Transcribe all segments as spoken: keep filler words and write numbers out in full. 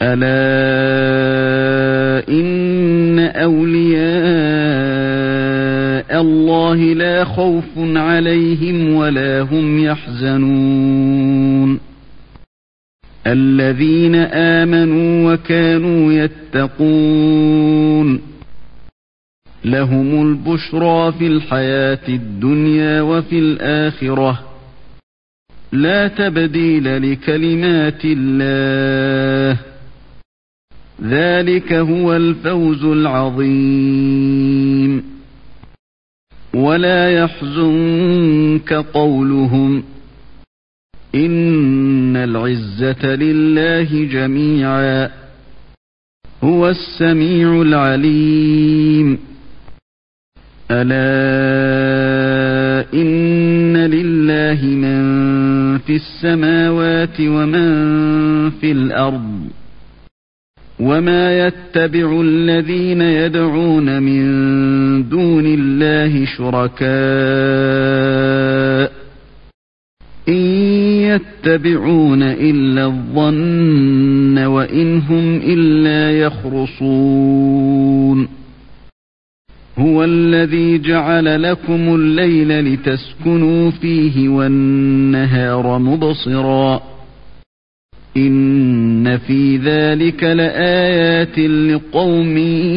ألا إن أولياء الله لا خوف عليهم ولا هم يحزنون الذين آمنوا وكانوا يتقون لهم البشرى في الحياة الدنيا وفي الآخرة لا تبديل لكلمات الله ذلك هو الفوز العظيم ولا يحزنك قولهم إن العزة لله جميعا هو السميع العليم ألا إن لله من في السماوات ومن في الأرض وما يتبع الذين يدعون من دون الله شركاء إن يتبعون إلا الظن وإن هم إلا يخرصون هو الذي جعل لكم الليل لتسكنوا فيه والنهار مبصرا إن في ذلك لآيات لقوم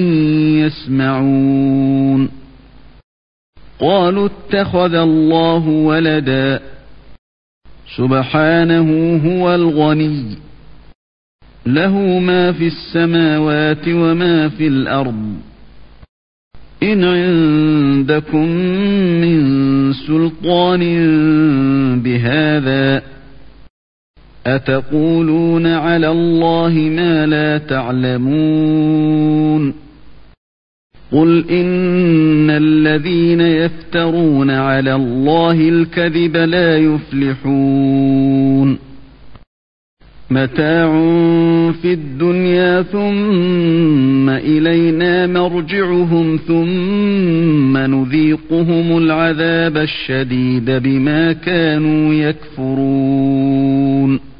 يسمعون قالوا اتخذ الله ولدا سبحانه هو الغني له ما في السماوات وما في الأرض إن عندكم من سلطان بهذا أتقولون على الله ما لا تعلمون قل إن الذين يفترون على الله الكذب لا يفلحون متاع في الدنيا ثم إلينا مرجعهم ثم نذيقهم العذاب الشديد بما كانوا يكفرون